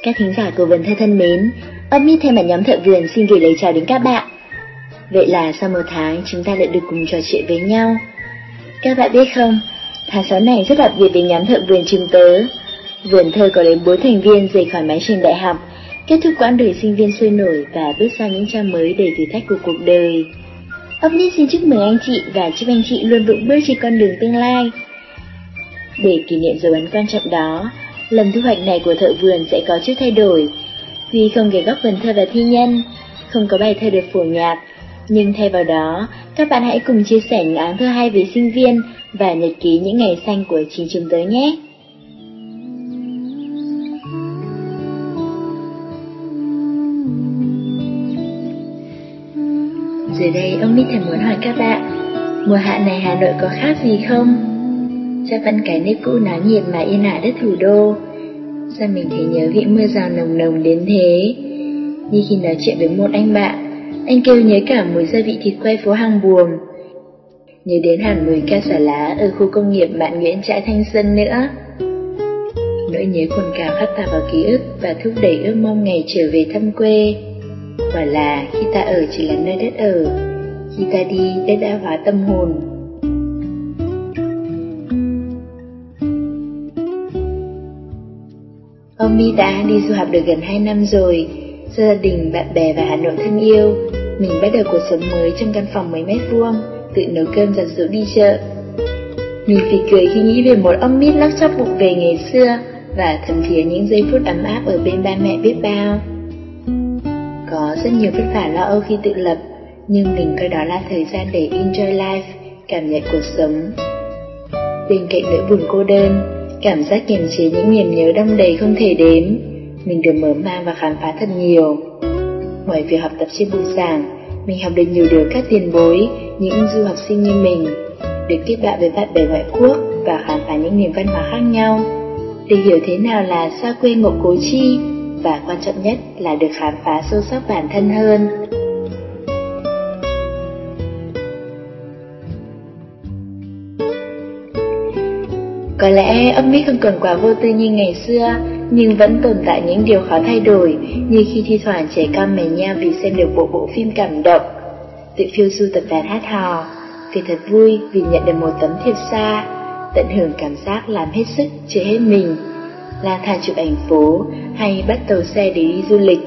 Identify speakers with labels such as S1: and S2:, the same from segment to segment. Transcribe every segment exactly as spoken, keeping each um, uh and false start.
S1: Các thính giả của Vườn Thơ thân mến, Omid thay mặt nhóm thợ vườn xin gửi lời chào đến các bạn. Vậy là sau một tháng chúng ta lại được cùng trò chuyện với nhau. Các bạn biết không, tháng sáu này rất đặc biệt với nhóm thợ vườn chúng tớ. Vườn Thơ có đến bốn thành viên rời khỏi mái trường đại học, kết thúc quãng đời sinh viên sôi nổi và bước sang những trang mới đầy thử thách của cuộc đời. Omid xin chúc mừng anh chị và chúc anh chị luôn vững bước trên con đường tương lai. Để kỷ niệm dấu ấn quan trọng đó, lần thu hoạch này của thợ vườn sẽ có chút thay đổi. Tuy không ghé góc Vườn Thơ và thi nhân, không có bài thơ được phổ nhạc, nhưng thay vào đó, các bạn hãy cùng chia sẻ những áng thơ hay về sinh viên và nhật ký những ngày xanh của chính chúng tớ nhé. Giờ đây, Omid thầm muốn hỏi các bạn, mùa hạ này Hà Nội có khác gì không? Chắc vẫn cái nếp cũ náo nhiệt mà yên ả đất thủ đô. Sao mình thấy nhớ vị mưa rào nồng nồng đến thế? Như khi nói chuyện với một anh bạn, anh kêu nhớ cả mùi gia vị thịt quay phố Hàng Buồm, nhớ đến hẳn mùi ca xả lá ở khu công nghiệp Mạn Nguyễn Trãi Thanh Xuân nữa. Nỗi nhớ cồn cào khắc tạp vào ký ức và thúc đẩy ước mong ngày trở về thăm quê. Quả là khi ta ở chỉ là nơi đất ở, khi ta đi đất đã hóa tâm hồn. Omid đã đi du học được gần hai năm rồi. Gia đình, bạn bè và Hà Nội thân yêu, mình bắt đầu cuộc sống mới trong căn phòng mấy mét vuông, tự nấu cơm giặt giũ đi chợ. Mình phì cười khi nghĩ về một Omid lóc chóc vụng về ngày xưa và thầm thía những giây phút ấm áp ở bên ba mẹ biết bao. Có rất nhiều vất vả lo âu khi tự lập, nhưng mình coi đó là thời gian để enjoy life, cảm nhận cuộc sống. Bên cạnh nỗi buồn cô đơn, cảm giác kiềm chế những niềm nhớ đong đầy không thể đếm, mình được mở mang và khám phá thật nhiều. Ngoài việc học tập trên bục giảng, mình học được nhiều điều các tiền bối, những du học sinh như mình, được kết bạn với bạn bè ngoại quốc và khám phá những nền văn hóa khác nhau, để hiểu thế nào là xa quê ngộ cố chi, và quan trọng nhất là được khám phá sâu sắc bản thân hơn. Có lẽ Omid không còn quá vô tư như ngày xưa, nhưng vẫn tồn tại những điều khó thay đổi, như khi thi thoảng trẻ con mè nheo vì xem được bộ bộ phim cảm động, tự phiêu du tập đàn hát hò, kể thật vui vì nhận được một tấm thiệp xa, tận hưởng cảm giác làm hết sức chơi hết mình, lang thang chụp ảnh phố hay bắt tàu xe để đi du lịch.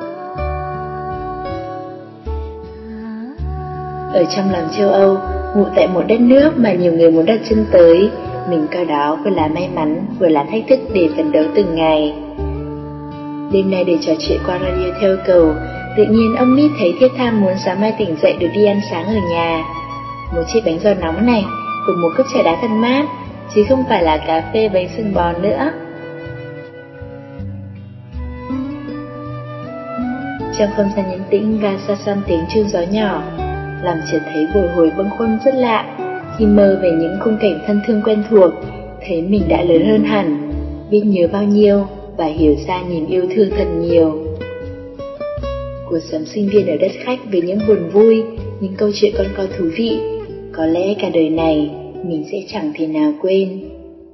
S1: Ở trong lòng châu Âu, ngụ tại một đất nước mà nhiều người muốn đặt chân tới, mình coi đó vừa là may mắn, vừa là thách thức để phấn đấu từng ngày. Đêm nay để trò chuyện qua radio theo cầu, tự nhiên Omid thấy thiết tha muốn sáng mai tỉnh dậy được đi ăn sáng ở nhà. Một chiếc bánh giò nóng này, cùng một cốc trà đá thật mát, chứ không phải là cà phê bánh sừng bò nữa. Trong không gian yên tĩnh và xa xăm tiếng chuông gió nhỏ, làm chợt thấy bồi hồi bâng khuâng rất lạ khi mơ về những khung cảnh thân thương quen thuộc, thấy mình đã lớn hơn hẳn, biết nhớ bao nhiêu và hiểu ra niềm yêu thương thật nhiều. Cuộc sống sinh viên ở đất khách với những buồn vui, những câu chuyện con co thú vị, có lẽ cả đời này mình sẽ chẳng thể nào quên.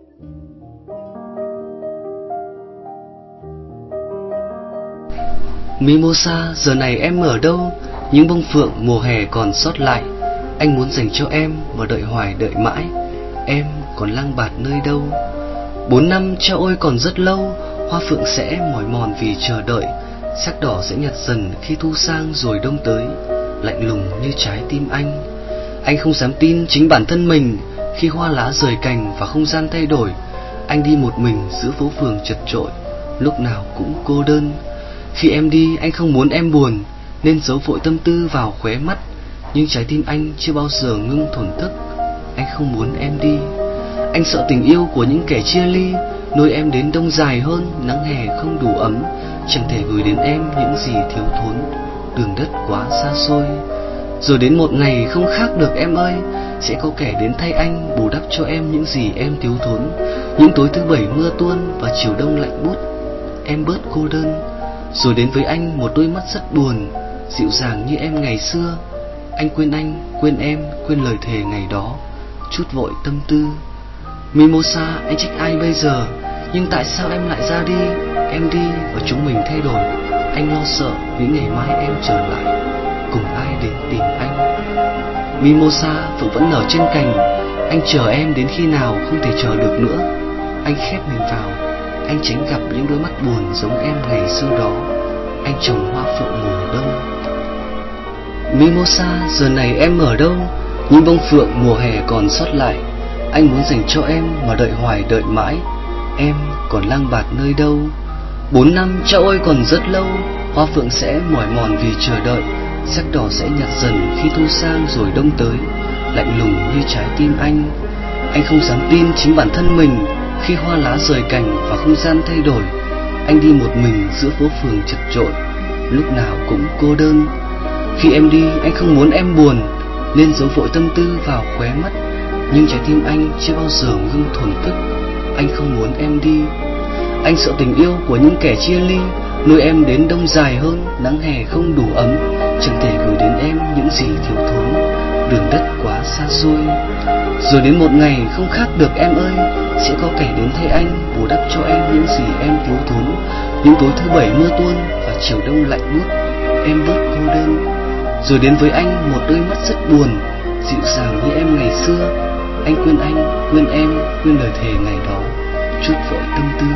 S2: Mimosa, giờ này em ở đâu? Những bông phượng mùa hè còn sót lại, anh muốn dành cho em mà đợi hoài đợi mãi. Em còn lang bạt nơi đâu? Bốn năm cho ôi còn rất lâu, hoa phượng sẽ mỏi mòn vì chờ đợi, sắc đỏ sẽ nhạt dần khi thu sang rồi đông tới, lạnh lùng như trái tim anh. Anh không dám tin chính bản thân mình khi hoa lá rời cành và không gian thay đổi. Anh đi một mình giữa phố phường chật chội, lúc nào cũng cô đơn. Khi em đi anh không muốn em buồn, nên giấu vội tâm tư vào khóe mắt, nhưng trái tim anh chưa bao giờ ngưng thổn thức. Anh không muốn em đi. Anh sợ tình yêu của những kẻ chia ly, nuôi em đến đông dài hơn, nắng hè không đủ ấm, chẳng thể gửi đến em những gì thiếu thốn, đường đất quá xa xôi. Rồi đến một ngày không khác được em ơi, sẽ có kẻ đến thay anh bù đắp cho em những gì em thiếu thốn. Những tối thứ bảy mưa tuôn và chiều đông lạnh buốt, em bớt cô đơn. Rồi đến với anh một đôi mắt rất buồn, dịu dàng như em ngày xưa. Anh quên anh, quên em, quên lời thề ngày đó, chút vội tâm tư. Mimosa, anh trách ai bây giờ? Nhưng tại sao em lại ra đi? Em đi và chúng mình thay đổi. Anh lo sợ vì ngày mai em trở lại, cùng ai đến tìm anh. Mimosa phượng vẫn nở trên cành, anh chờ em đến khi nào không thể chờ được nữa. Anh khép mình vào, anh tránh gặp những đôi mắt buồn giống em ngày xưa đó. Anh trồng hoa phượng mùa đông. Mimosa, giờ này em ở đâu? Những bông phượng mùa hè còn sót lại, anh muốn dành cho em mà đợi hoài đợi mãi. Em còn lang bạt nơi đâu? Bốn năm cháu ơi còn rất lâu, hoa phượng sẽ mỏi mòn vì chờ đợi. Sắc đỏ sẽ nhạt dần khi thu sang rồi đông tới, lạnh lùng như trái tim anh. Anh không dám tin chính bản thân mình khi hoa lá rời cành và không gian thay đổi. Anh đi một mình giữa phố phường chật chội, lúc nào cũng cô đơn. Khi em đi anh không muốn em buồn, nên giấu vội tâm tư vào khóe mắt. Nhưng trái tim anh chưa bao giờ ngưng thổn thức. Anh không muốn em đi. Anh sợ tình yêu của những kẻ chia ly, nuôi em đến đông dài hơn, nắng hè không đủ ấm, chẳng thể gửi đến em những gì thiếu thốn, đường đất quá xa xôi. Rồi đến một ngày không khác được em ơi, sẽ có kẻ đến thay anh, bù đắp cho em những gì em thiếu thốn. Những tối thứ bảy mưa tuôn và chiều đông lạnh buốt, em bớt cô đơn. Rồi đến với anh một đôi mắt rất buồn, dịu dàng như em ngày xưa. Anh quên anh, quên em, quên lời thề ngày đó, chút vội tâm tư.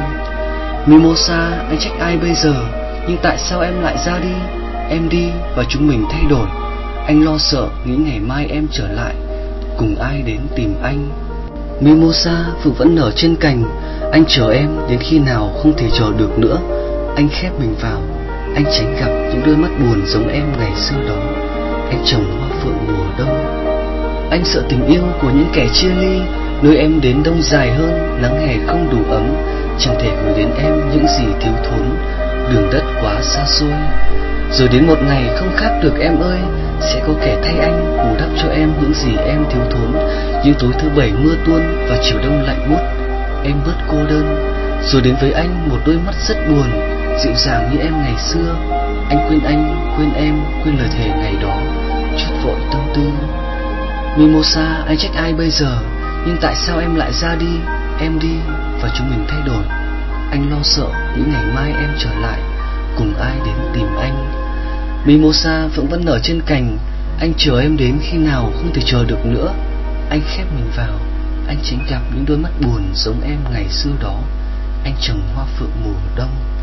S2: Mimosa, anh trách ai bây giờ? Nhưng tại sao em lại ra đi? Em đi và chúng mình thay đổi. Anh lo sợ nghĩ ngày mai em trở lại, cùng ai đến tìm anh. Mimosa, phượng vẫn nở trên cành, anh chờ em đến khi nào không thể chờ được nữa. Anh khép mình vào, anh tránh gặp những đôi mắt buồn giống em ngày xưa đó. Anh trồng hoa phượng mùa đông. Anh sợ tình yêu của những kẻ chia ly, nuôi em đến đông dài hơn, nắng hè không đủ ấm, chẳng thể gửi đến em những gì thiếu thốn, đường đất quá xa xôi. Rồi đến một ngày không khác được em ơi, sẽ có kẻ thay anh, bù đắp cho em những gì em thiếu thốn. Những tối thứ bảy mưa tuôn và chiều đông lạnh buốt, em bớt cô đơn. Rồi đến với anh một đôi mắt rất buồn, dịu dàng như em ngày xưa. Anh quên anh, quên em, quên lời thề ngày đó, chút vội tâm tư. Mimosa, anh trách ai bây giờ? Nhưng tại sao em lại ra đi? Em đi và chúng mình thay đổi. Anh lo sợ những ngày mai em trở lại, cùng ai đến tìm anh. Mimosa vẫn vẫn nở trên cành, anh chờ em đến khi nào không thể chờ được nữa. Anh khép mình vào, anh tránh gặp những đôi mắt buồn giống em ngày xưa đó. Anh trồng hoa phượng mùa đông.